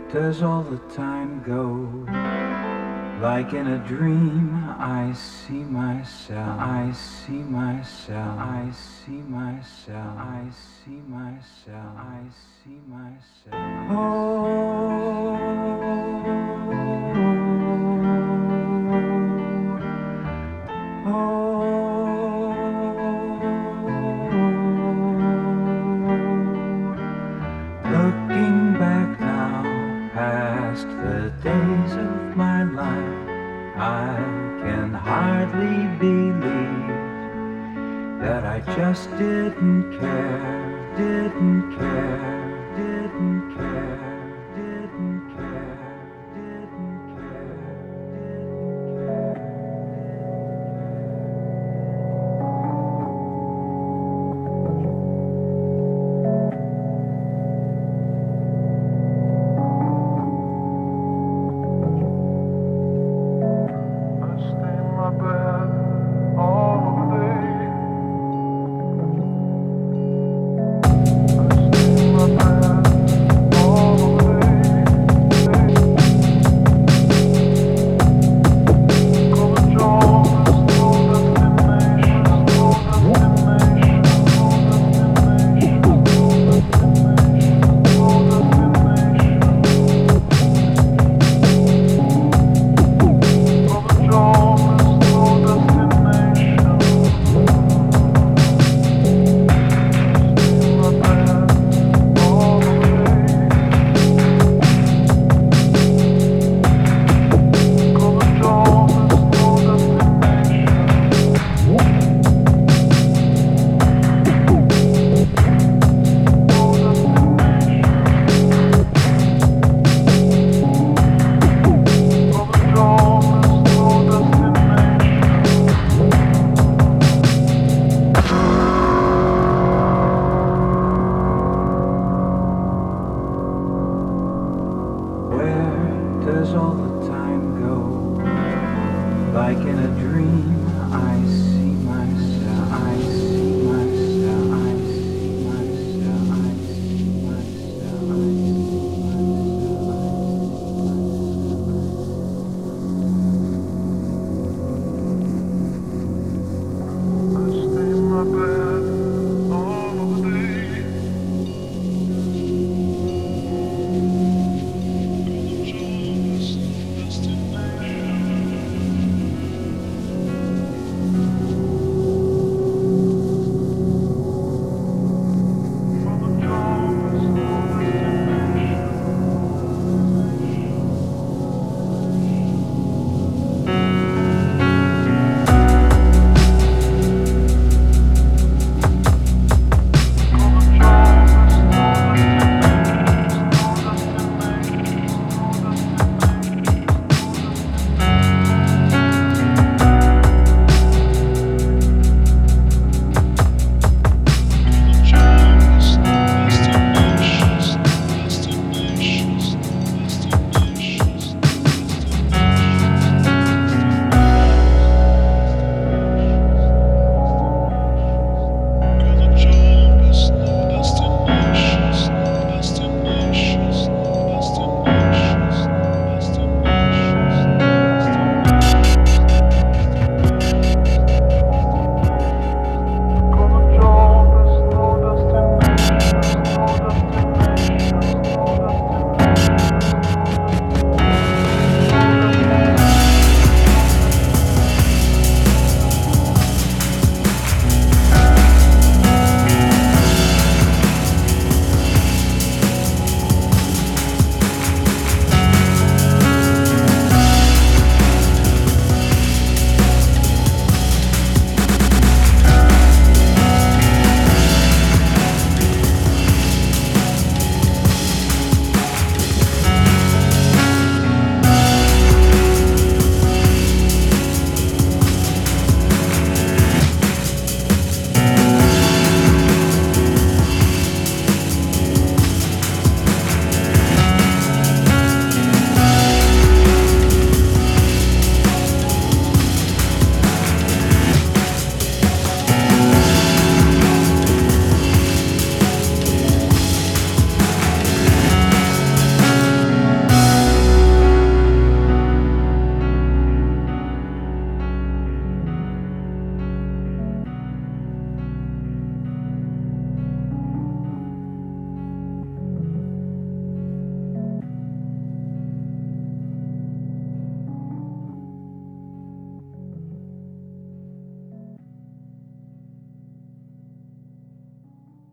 does all the time go? Like in a dream, I see myself, I see myself, I see myself, I see myself, I see myself. Looking back now, past the days of my life, I can hardly believe that I just didn't care, didn't care, didn't care, didn't care, didn't care, didn't care. Does all the time go? Like in a dream,